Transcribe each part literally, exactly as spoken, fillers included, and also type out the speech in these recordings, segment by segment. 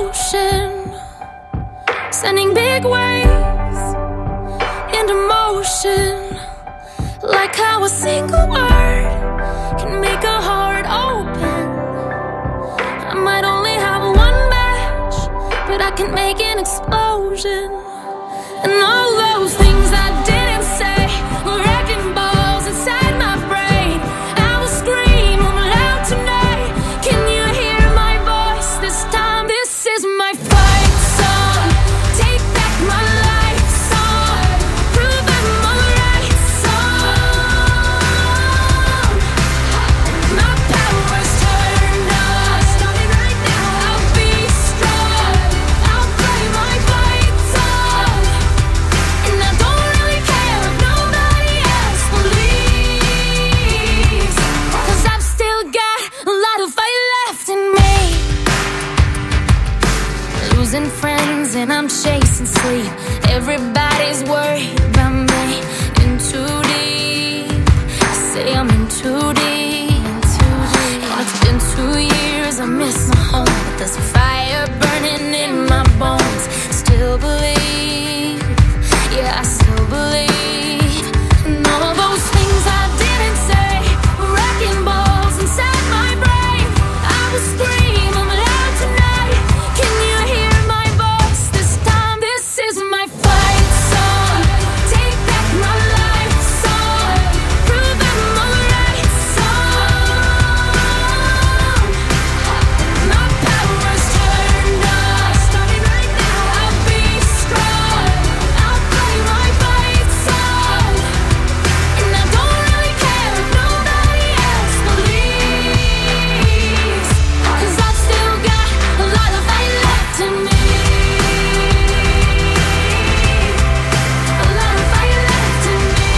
ocean, sending big waves into motion, like how a single word can make a heart open. I might only have one match, but I can make an explosion. And all those things I didn't say were wrecking balls inside my brain. I will scream loud tonight. Can you hear my voice this time? This is my fight song. Take back my life song. Prove I'm alright song. My power's turned on. Starting right now. I'll be strong. I'll play my fight song. And I don't really care if nobody else believes, 'cause I've still got a lot of fight left in me. Losing friends and I'm chasing sleep. Everybody's worried about me. In too deep. I say I'm in too deep. And it's been two years, I miss my home, but there's a fire burning in my bones. Still believe, yeah, I still believe. And all those things I didn't say were wrecking balls inside my brain. I will scream I'm loud tonight. Can you hear my voice this time? This is my fight song. Take back my life song. Prove I'm alright song. My power's turned on. Starting right now. I'll be strong. I'll play my fight song. And I don't really care if nobody else believes, 'cause I've still got a lot of fight left in me. A lot of fight left in me.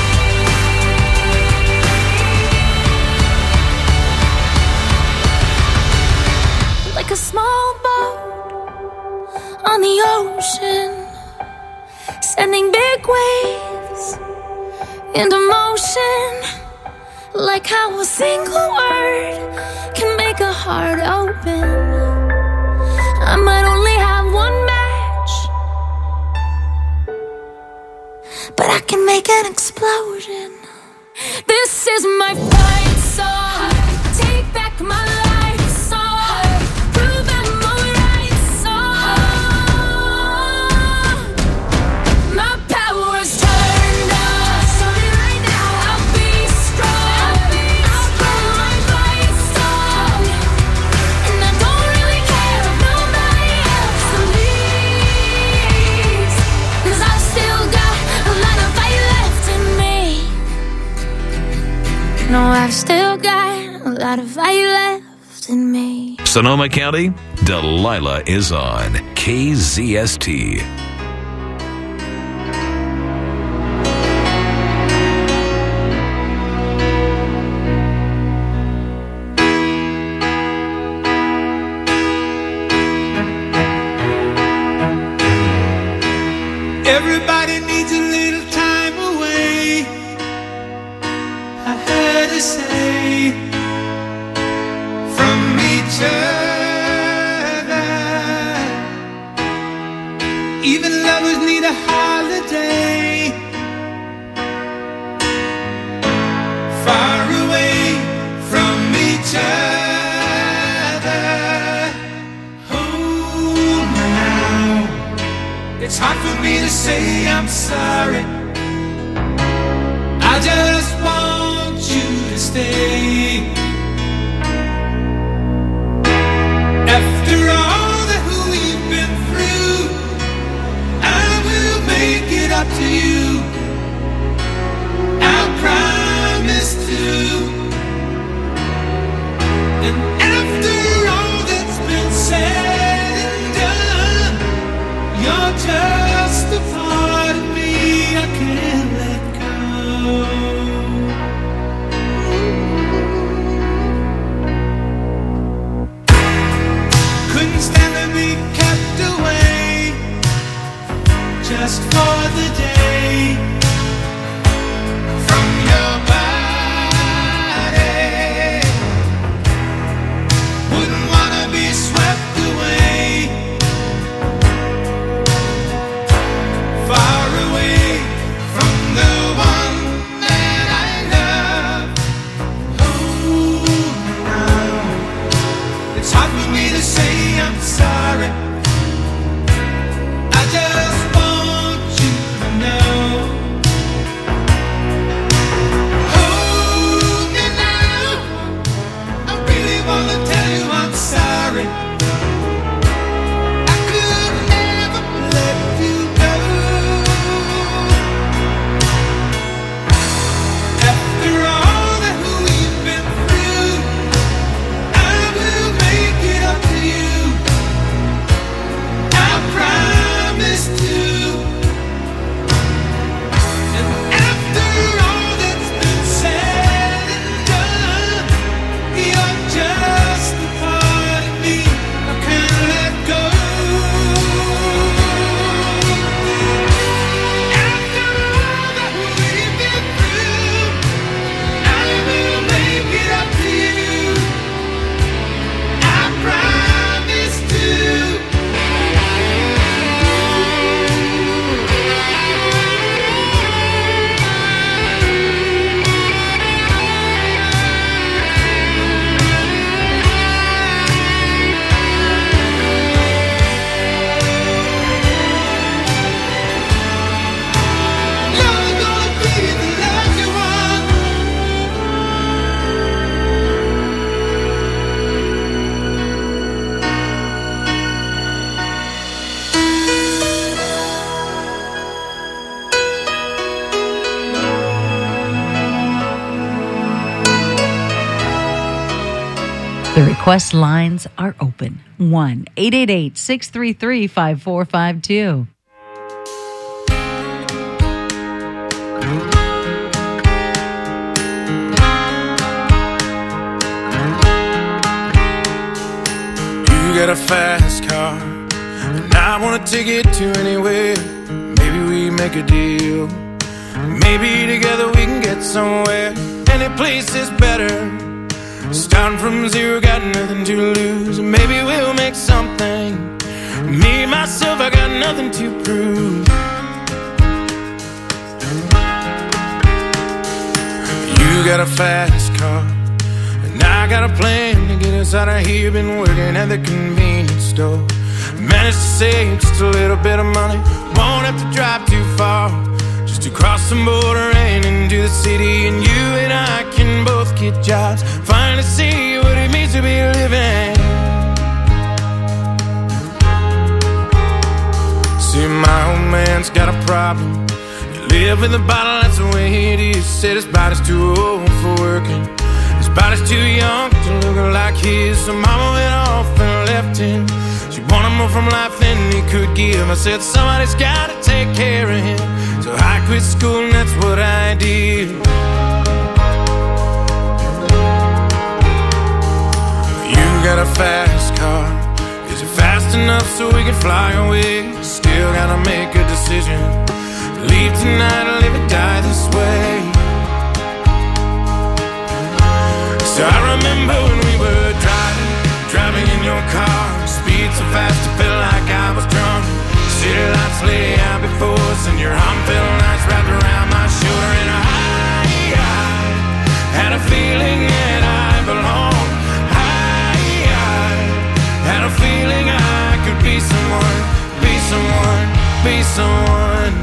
Like a small boat on the ocean, sending big waves into motion, like how a single word can make a heart open. I might only have one match, but I can make an explosion. This is my fight song. Take back my life song. Prove I'm alright song. My power's turned on. Starting right now. I'll be strong. I'll play my fight song. And I don't really care if nobody else believes, 'cause I've still got a lot of fight left in me. No, I've still got a lot of fight left in me. Sonoma County, Delilah is on K Z S T. Everybody needs a little time away, I heard her say, from each other. Even lovers need a holiday, far away from each other. Oh, now it's hard for me to say I'm sorry. I just want you to stay. After all that we've been through, I will make it up to you. I promise to. And after all that's been said and done, you're just a part of me I can't let go. Couldn't stand to be kept away just for the day from your body. Wouldn't wanna be swept away me to say I'm sorry. I just want you to know. Hold me now. I really wanna tell you I'm sorry. I could never let you go. After all that we've been through, I will make it up to you. I promise to. And after all that's been said and done, you're just a part of me I can't let go. After all that we've been through, I will make it up to you. I promise to. You're gonna be the lucky one. The request lines are open. one eight eight eight, six three three, five four five two. You got a fast car, and I wanna take it to anywhere. Maybe we make a deal. Maybe together we can get somewhere. Any place is better. Starting from zero, got nothing to lose. Maybe we'll make something. Me, myself, I got nothing to prove. You got a fast car, and I got a plan to get us out of here. Been working at the convenience store. Managed to save just a little bit of money. Won't have to drive too far, just to cross the border and into the city. And you and I can both get jobs, finally see what it means to be living. See, my old man's got a problem. You live with a bottle, that's the way it is. Said his body's too old for working, his body's too young to look like his. So mama went off and left him. She wanted more from life than he could give. I said somebody's gotta take care of him. So I quit school and that's what I did. You got a fast car. Is it fast enough so we can fly away? Still gotta make a decision. Leave tonight or live or die this way. So I remember when we were driving, driving in your car. Speed so fast it felt like I was drunk. City lights lay out before us, and your arm felt nice wrapped around my shoulder. And I, I had a feeling that I belonged. I, I had a feeling I could be someone, be someone, be someone.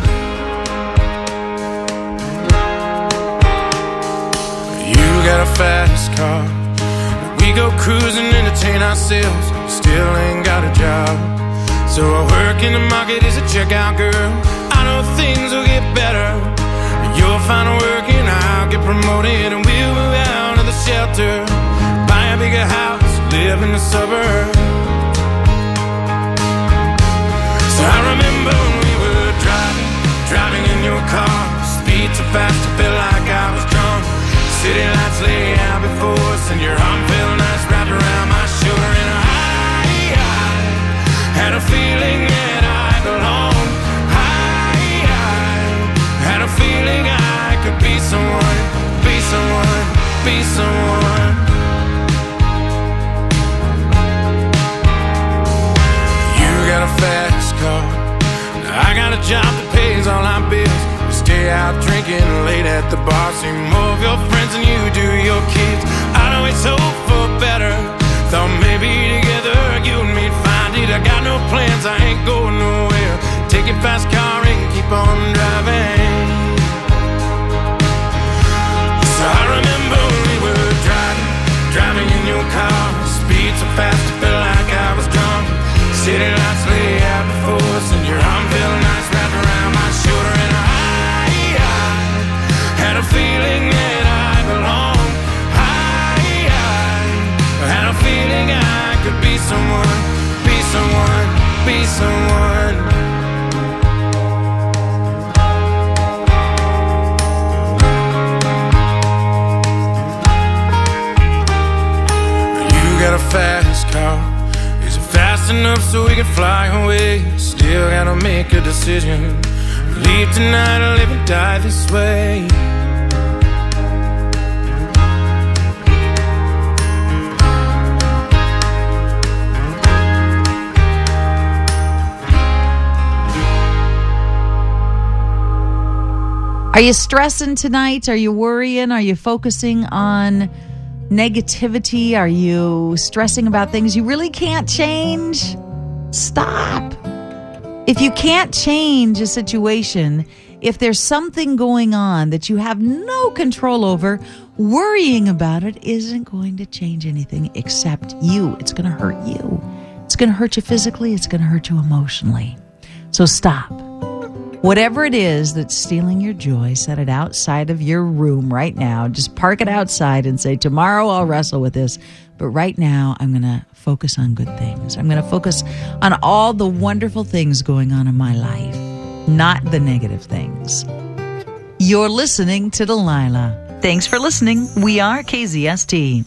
You got a fast car. We go cruising, entertain ourselves. Still ain't got a job. So I work in the market as a checkout girl. I know things will get better. You'll find work and I'll get promoted, and we'll move out of the shelter, buy a bigger house, live in the suburbs. So I remember when we were driving, driving in your car. Speed so fast it felt like I was drunk. City lights lay out before us, and your arm felt nice wrapped around my shoulder. And I, I had a feeling that I belonged. I, I had a feeling I could be someone, be someone, be someone. You got a fast car, I got a job that pays all our bills. We stay out drinking late at the bar. See more of your friends than you do your kids. I know it's hope for better, Thought maybe together you and me'd find it. I got no plans, I ain't going nowhere. Take your fast car and keep on driving. So I remember when we were driving, driving in your car. Speed so fast, I felt like I was drunk. City lights lay out before us, and your arm felt nice wrapped around my shoulder. And I, I had a feeling that I belonged. I, I had a feeling I could be someone, be someone, be someone. You got a fast car. Is it fast enough so we can fly away? Still gotta make a decision. Leave tonight or live and die this way. Are you stressing tonight? Are you worrying? Are you focusing on negativity? Are you stressing about things you really can't change? Stop. If you can't change a situation, if there's something going on that you have no control over, worrying about it isn't going to change anything except you. It's going to hurt you. It's going to hurt you physically. It's going to hurt you emotionally. So stop. Whatever it is that's stealing your joy, set it outside of your room right now. Just park it outside and say, tomorrow I'll wrestle with this. But right now, I'm going to focus on good things. I'm going to focus on all the wonderful things going on in my life, not the negative things. You're listening to Delilah. Thanks for listening. We are K Z S T.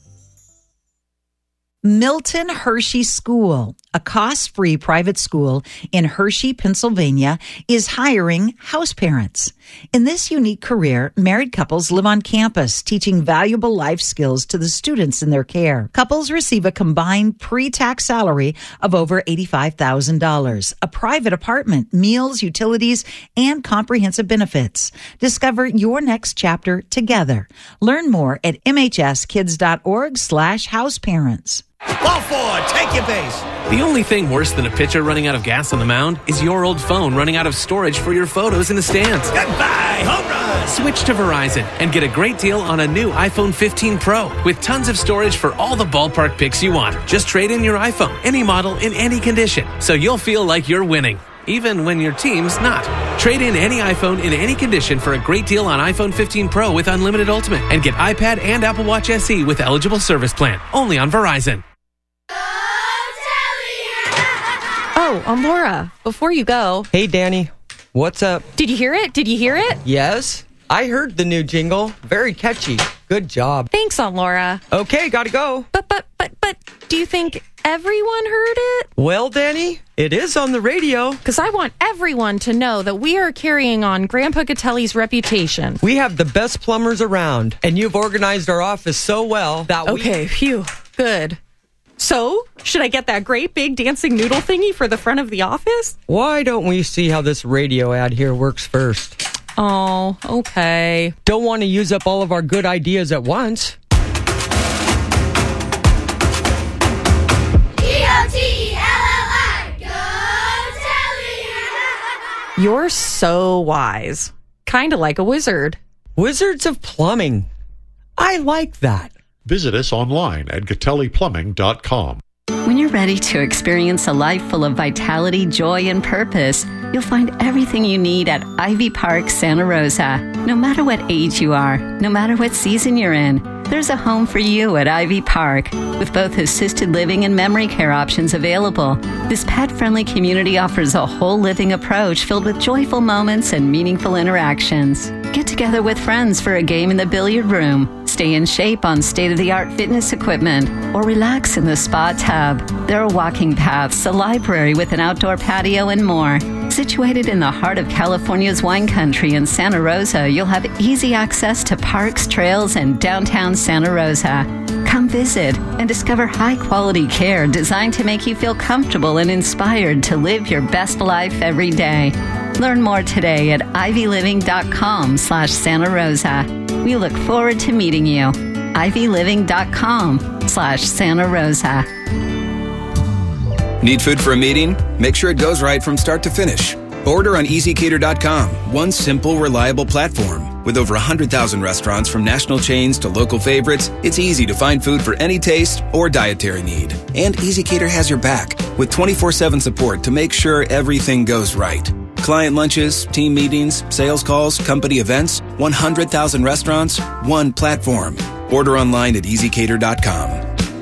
Milton Hershey School, a cost-free private school in Hershey, Pennsylvania, is hiring house parents. In this unique career, married couples live on campus, teaching valuable life skills to the students in their care. Couples receive a combined pre-tax salary of over eighty-five thousand dollars, a private apartment, meals, utilities, and comprehensive benefits. Discover your next chapter together. Learn more at mhskids.org slash house parents. Ball forward, take your base. The only thing worse than a pitcher running out of gas on the mound is your old phone running out of storage for your photos in the stands. Goodbye, home run. Switch to Verizon and get a great deal on a new iPhone fifteen Pro with tons of storage for all the ballpark pics you want. Just trade in your iPhone, any model, in any condition, so you'll feel like you're winning, even when your team's not. Trade in any iPhone in any condition for a great deal on iPhone fifteen Pro with Unlimited Ultimate and get iPad and Apple Watch S E with eligible service plan. Only on Verizon. Oh, um, Laura, before you go. Hey, Danny. What's up? Did you hear it? Did you hear it? Yes. I heard the new jingle. Very catchy. Good job. Thanks, Aunt Laura. Okay, gotta go. But, but, but, but, do you think everyone heard it? Well, Danny, it is on the radio. Because I want everyone to know that we are carrying on Grandpa Gatelli's reputation. We have the best plumbers around, and you've organized our office so well that we... Okay, phew. Good. So, should I get that great big dancing noodle thingy for the front of the office? Why don't we see how this radio ad here works first? Oh, okay. Don't want to use up all of our good ideas at once. G O T E L L I, go Telly! You're so wise. Kind of like a wizard. Wizards of Plumbing. I like that. Visit us online at gatelli plumbing dot com. When you're ready to experience a life full of vitality, joy, and purpose, you'll find everything you need at Ivy Park, Santa Rosa. No matter what age you are, no matter what season you're in, there's a home for you at Ivy Park, with both assisted living and memory care options available. This pet-friendly community offers a whole living approach filled with joyful moments and meaningful interactions. Get together with friends for a game in the billiard room, stay in shape on state-of-the-art fitness equipment, or relax in the spa tub. There are walking paths, a library with an outdoor patio, and more. Situated in the heart of California's wine country in Santa Rosa, you'll have easy access to parks, trails, and downtown Santa Rosa. Come visit and discover high-quality care designed to make you feel comfortable and inspired to live your best life every day. Learn more today at ivy living dot com slash Santa Rosa. We look forward to meeting you. ivy living dot com slash Santa Rosa. Need food for a meeting? Make sure it goes right from start to finish. Order on easy cater dot com, one simple, reliable platform. With over one hundred thousand restaurants from national chains to local favorites, it's easy to find food for any taste or dietary need. And EasyCater has your back with twenty-four seven support to make sure everything goes right. Client lunches, team meetings, sales calls, company events, one hundred thousand restaurants, one platform. Order online at easy cater dot com.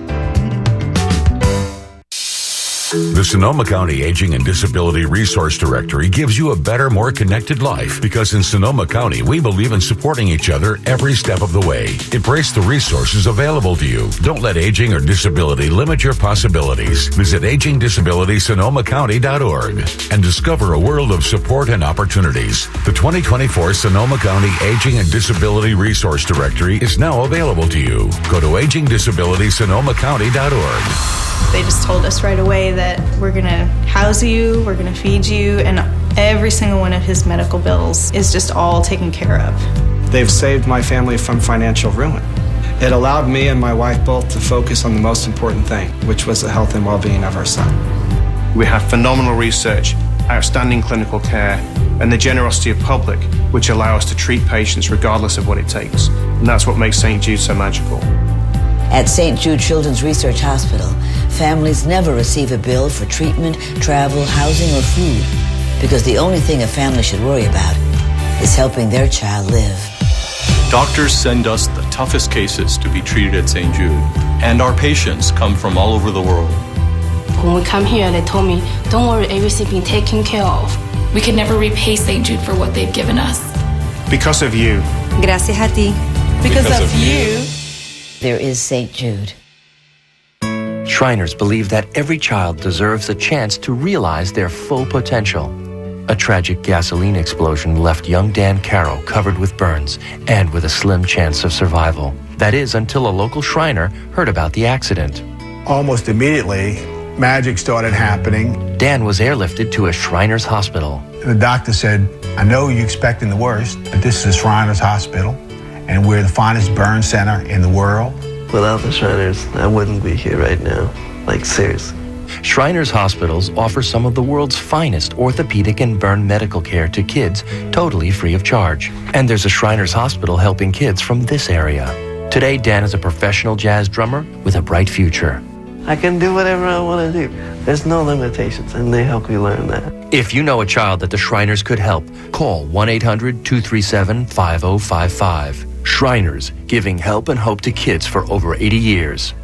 The Sonoma County Aging and Disability Resource Directory gives you a better, more connected life because in Sonoma County, we believe in supporting each other every step of the way. Embrace the resources available to you. Don't let aging or disability limit your possibilities. Visit aging disability sonoma county dot org and discover a world of support and opportunities. The twenty twenty-four Sonoma County Aging and Disability Resource Directory is now available to you. Go to aging disability sonoma county dot org. They just told us right away that we're going to house you, we're going to feed you, and every single one of his medical bills is just all taken care of. They've saved my family from financial ruin. It allowed me and my wife both to focus on the most important thing, which was the health and well-being of our son. We have phenomenal research, outstanding clinical care, and the generosity of public, which allow us to treat patients regardless of what it takes. And that's what makes Saint Jude so magical. At Saint Jude Children's Research Hospital, families never receive a bill for treatment, travel, housing, or food, because the only thing a family should worry about is helping their child live. Doctors send us the toughest cases to be treated at Saint Jude, and our patients come from all over the world. When we come here, they told me, don't worry, everything's been taken care of. We could never repay Saint Jude for what they've given us. Because of you. Gracias a ti. Because, because of, of you. you. There is Saint Jude. Shriners believe that every child deserves a chance to realize their full potential. A tragic gasoline explosion left young Dan Carroll covered with burns and with a slim chance of survival. That is, until a local Shriner heard about the accident. Almost immediately, magic started happening. Dan was airlifted to a Shriners hospital. The doctor said, I know you're expecting the worst, but this is a Shriners hospital, and we're the finest burn center in the world. Without the Shriners, I wouldn't be here right now. Like, seriously. Shriners Hospitals offer some of the world's finest orthopedic and burn medical care to kids, totally free of charge. And there's a Shriners Hospital helping kids from this area. Today, Dan is a professional jazz drummer with a bright future. I can do whatever I want to do. There's no limitations, and they help me learn that. If you know a child that the Shriners could help, call one eight hundred two three seven five zero five five. Shriners, giving help and hope to kids for over eighty years.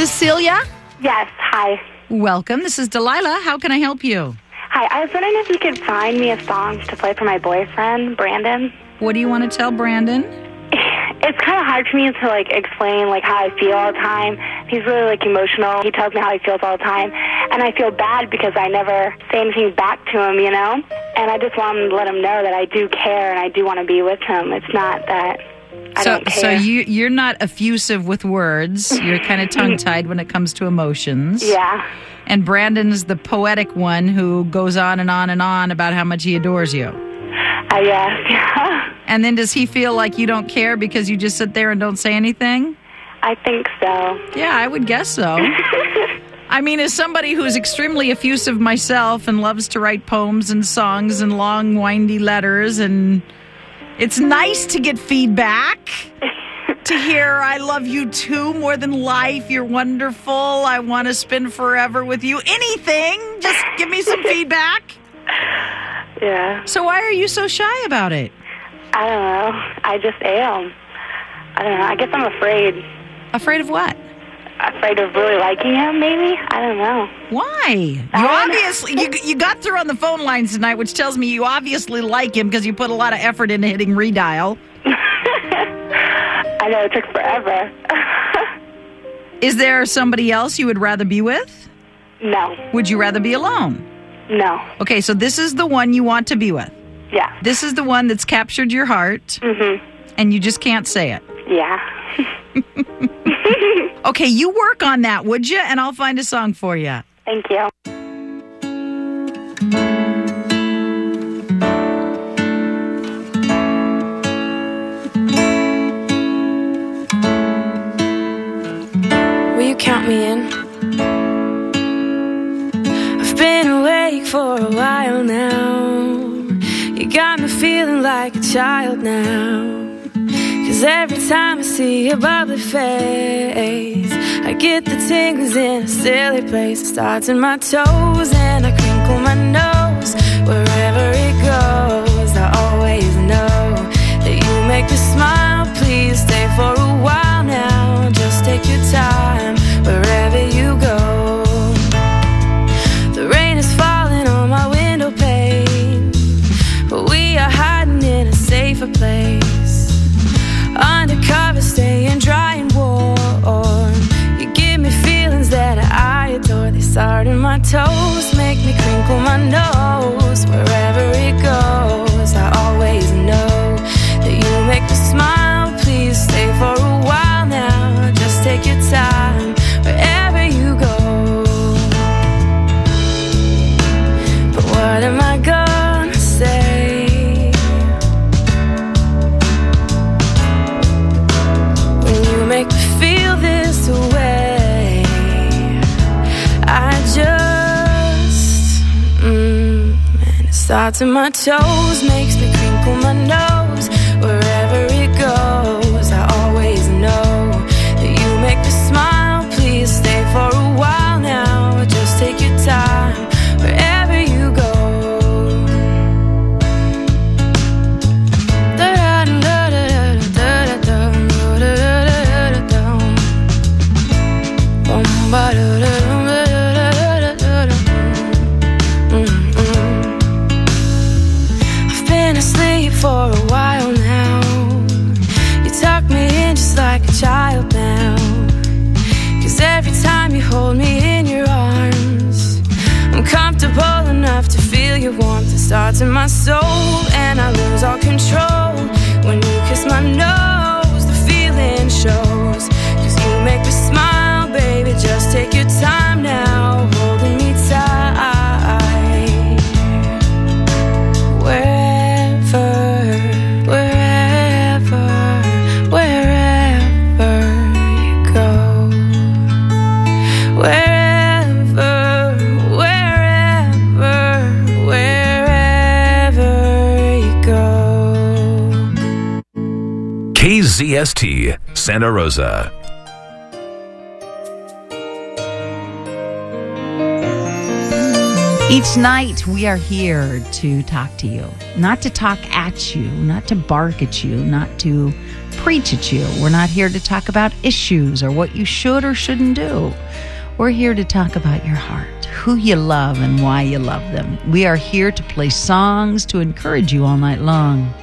this Celia? Yes, hi. Welcome. This is Delilah. How can I help you? Hi, I was wondering if you could find me a song to play for my boyfriend, Brandon. What do you want to tell Brandon? It's kind of hard for me to, like, explain, like, how I feel all the time. He's really, like, emotional. He tells me how he feels all the time. And I feel bad because I never say anything back to him, you know? And I just want to let him know that I do care and I do want to be with him. It's not that I so, don't care. So you, you're not effusive with words. You're kind of tongue-tied when it comes to emotions. Yeah. And Brandon's the poetic one who goes on and on and on about how much he adores you. Uh, yeah. And then does he feel like you don't care because you just sit there and don't say anything? I think so. Yeah, I would guess so. I mean, as somebody who's extremely effusive myself and loves to write poems and songs and long, windy letters, and it's nice to get feedback, to hear I love you too more than life, you're wonderful, I want to spend forever with you, anything, just give me some feedback. Yeah. So why are you so shy about it? I don't know. I just am. I don't know. I guess I'm afraid. Afraid of what? Afraid of really liking him, maybe? I don't know. Why? You obviously, you, you got through on the phone lines tonight, which tells me you obviously like him because you put a lot of effort into hitting redial. I know, it took forever. Is there somebody else you would rather be with? No. Would you rather be alone? No. Okay, so this is the one you want to be with. Yeah. This is the one that's captured your heart. Mm-hmm. And you just can't say it. Yeah. Okay, you work on that, would you? And I'll find a song for you. Thank you. Will you count me in? I've been awake for a while now. You got me feeling like a child now. Cause every time I see your bubbly face, I get the tingles in a silly place. It starts in my toes and I crinkle my nose. Wherever it goes, I always know that you make me smile. Please stay for a while now. Just take your time wherever you go. The rain is falling on my window pane, but we are hiding in a safer place. Undercover, staying dry and warm. You give me feelings that I adore. They start in my toes, make me crinkle my nose. Wherever it goes, I always know that you make me smile. Please stay for a while now. Just take your time wherever you go. But what am I gonna say? Make me feel this way. I just mm, and it starts in my toes, makes me crinkle my nose. Wherever it goes, I always know that you make me smile. Please stay for a while now. Just take your time wherever you go. I've been asleep for a while now. You tuck me in just like a child now. Cause every time you hold me in your arms, I'm comfortable enough to feel your warmth. It starts in my soul and I lose all control. When you kiss my nose, the feeling shows. Cause you make me smile, baby, just take your time now, holding me tight. Wherever, wherever, wherever you go. Wherever, wherever, wherever you go. K Z S T, Santa Rosa. Each night we are here to talk to you, not to talk at you, not to bark at you, not to preach at you. We're not here to talk about issues or what you should or shouldn't do. We're here to talk about your heart, who you love and why you love them. We are here to play songs to encourage you all night long.